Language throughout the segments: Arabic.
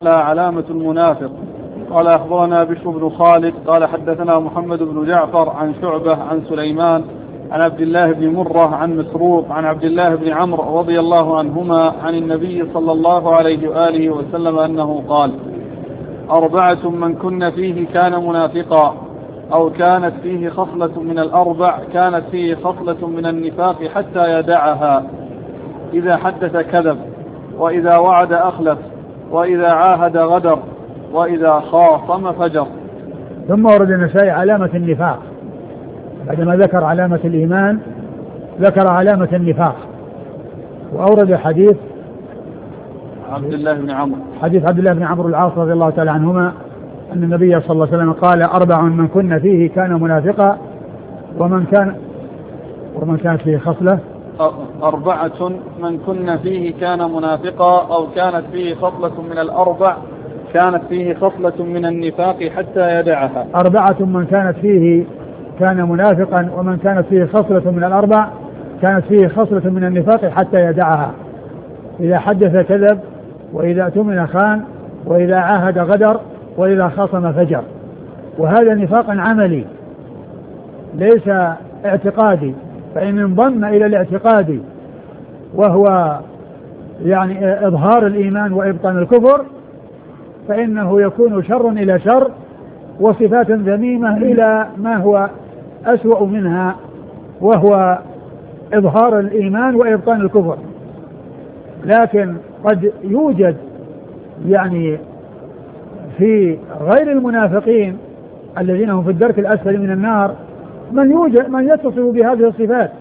علامة المنافق. قال أخبرنا بشر بن خالد قال حدثنا محمد بن جعفر عن شعبة عن سليمان عن عبد الله بن مرة عن مسروق عن عبد الله بن عمرو رضي الله عنهما عن النبي صلى الله عليه وآله وسلم أنه قال: 4 من كن فيه كان منافقا، أو كانت فيه خصلة من الأربع كانت فيه خصلة من النفاق حتى يدعها: إذا حدث كذب، وإذا وعد أخلف، وإذا عاهد غدر، وإذا خاصم فجر. ثم ورد النسائي علامة النفاق، بعدما ذكر علامة الإيمان ذكر علامة النفاق، وأورد حديث عبد الله بن عمرو، حديث عبد الله بن عمرو العاص رضي الله تعالى عنهما أن النبي صلى الله عليه وسلم قال: 4 من كن فيه كان منافقا، ومن كانت فيه خصلة. 4 من كن فيه كان منافقا، أو كانت فيه خصلة من الأربع كانت فيه خصلة من النفاق حتى يدعها. 4 من كانت فيه كان منافقا، ومن كانت فيه خصلة من الأربع كانت فيه خصلة من النفاق حتى يدعها: إذا حدث كذب، وإذا اؤتمن خان، وإذا عاهد غدر، وإذا خاصم فجر. وهذا نفاق عملي ليس اعتقادي، فإن انضم إلى الاعتقاد وهو يعني إظهار الإيمان وإبطان الكفر فإنه يكون شر إلى شر، وصفات ذميمة إلى ما هو أسوأ منها، وهو إظهار الإيمان وإبطان الكفر. لكن قد يوجد يعني في غير المنافقين الذين هم في الدرك الأسفل من النار من يتصف بهذه الصفات،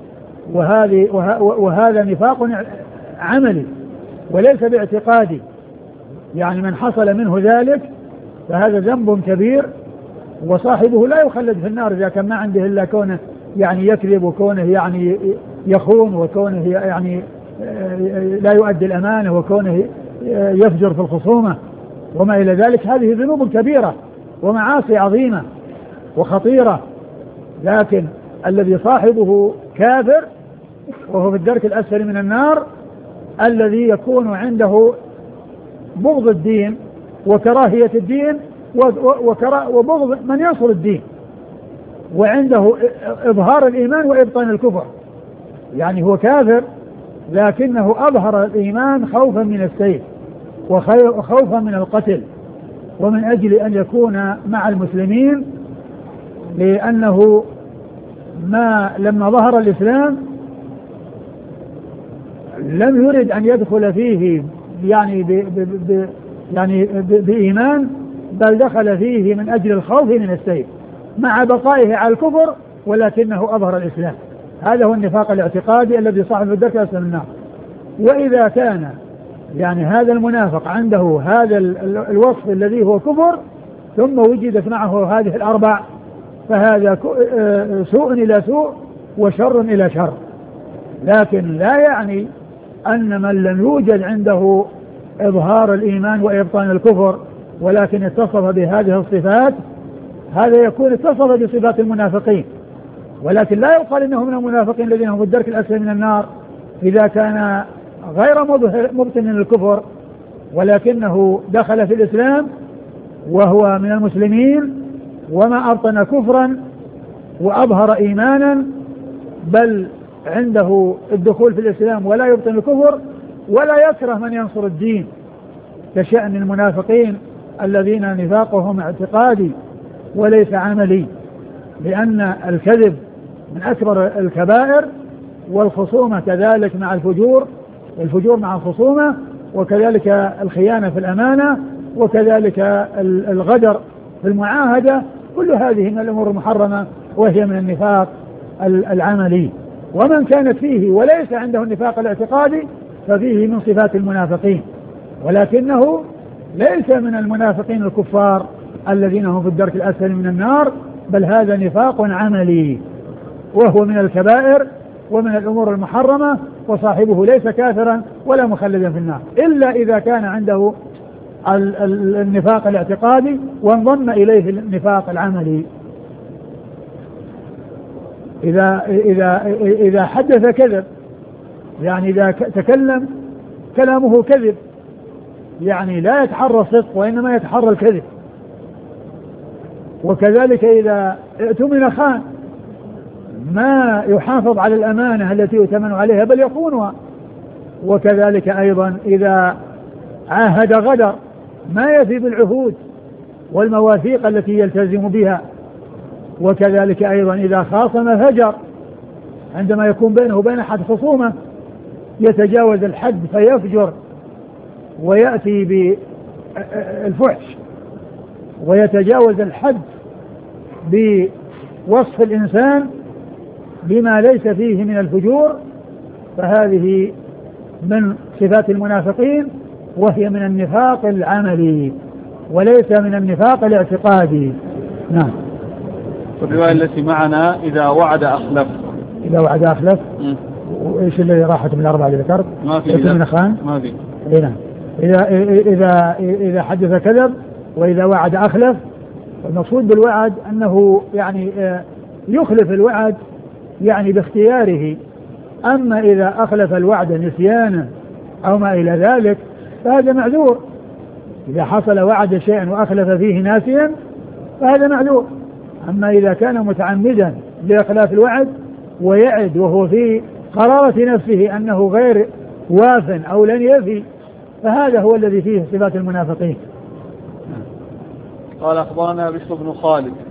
وهذا نفاق عملي وليس باعتقادي. يعني من حصل منه ذلك فهذا ذنب كبير، وصاحبه لا يخلد في النار إذا كان ما عنده إلا كونه يعني يكذب، وكونه يعني يخون، وكونه يعني لا يؤدي الأمانة، وكونه يفجر في الخصومة وما إلى ذلك. هذه ذنوب كبيرة ومعاصي عظيمة وخطيرة. لكن الذي صاحبه كافر وهو في الدرك الأسفل من النار، الذي يكون عنده بغض الدين وكراهية الدين وبغض من ينصر الدين، وعنده إظهار الإيمان وإبطان الكفر. يعني هو كافر لكنه أظهر الإيمان خوفا من السيف وخوفا من القتل، ومن أجل أن يكون مع المسلمين، لأنه لما ظهر الإسلام لم يرد أن يدخل فيه يعني بإيمان، بل دخل فيه من أجل الخوف من السيف مع بقائه على الكفر، ولكنه أظهر الإسلام. هذا هو النفاق الاعتقادي الذي صاحب الدرك أسفل من النار. وإذا كان يعني هذا المنافق عنده هذا الوصف الذي هو كفر، ثم وجدت معه هذه الأربع، فهذا سوء إلى سوء وشر إلى شر. لكن لا يعني أن من لم يوجد عنده إظهار الإيمان وإبطان الكفر ولكن اتصف بهذه الصفات، هذا يكون اتصف بصفات المنافقين، ولكن لا يقال إنه من المنافقين الذين هم في الدرك الأسفل من النار إذا كان غير مبطن الكفر، ولكنه دخل في الإسلام وهو من المسلمين وما أبطن كفرا وأظهر إيمانا، بل عنده الدخول في الإسلام ولا يبطن الكفر ولا يكره من ينصر الدين، كشأن المنافقين الذين نفاقهم اعتقادي وليس عملي. لأن الكذب من أكبر الكبائر، والخصومة كذلك مع الفجور مع الخصومة، وكذلك الخيانة في الأمانة، وكذلك الغدر في المعاهدة. كل هذه من الأمور المحرمة وهي من النفاق العملي. ومن كانت فيه وليس عنده النفاق الاعتقادي ففيه من صفات المنافقين، ولكنه ليس من المنافقين الكفار الذين هم في الدرك الأسفل من النار، بل هذا نفاق عملي وهو من الكبائر ومن الأمور المحرمة، وصاحبه ليس كافرا ولا مخلدا في النار، إلا إذا كان عنده النفاق الاعتقادي وانضم إليه النفاق العملي. إذا حدث كذب، يعني إذا تكلم كلامه كذب، يعني لا يتحرى الصدق وإنما يتحرى الكذب. وكذلك إذا اؤتمن خان، ما يحافظ على الأمانة التي يؤتمن عليها بل يخونها. وكذلك أيضا إذا عاهد غدر، ما يفي بالعهود والمواثيق التي يلتزم بها. وكذلك أيضا إذا خاصم فجر، عندما يكون بينه وبين أحد خصومة يتجاوز الحد فيفجر ويأتي بالفحش ويتجاوز الحد بوصف الإنسان بما ليس فيه من الفجور، فهذه من صفات المنافقين، وهي من النفاق العملي وليس من النفاق الاعتقادي. نعم. الرواية التي معنا إذا وعد أخلف. إذا وعد أخلف. وإيش اللي راحت من الأربعة اللي ذكرت؟ ما في. من خان. ما في. نعم. إذا حدث كذب، وإذا وعد أخلف. المقصود بالوعد أنه يعني يخلف الوعد يعني باختياره. أما إذا أخلف الوعد نسيانا أو ما إلى ذلك فهذا معذور. إذا حصل وعد شيئا وأخلف فيه ناسيا فهذا معذور. أما إذا كان متعمدا لإخلاف الوعد ويعد وهو في قرارة نفسه أنه غير واف أو لن يفي، فهذا هو الذي فيه صفات المنافقين. قال أخبرنا بشر بن خالد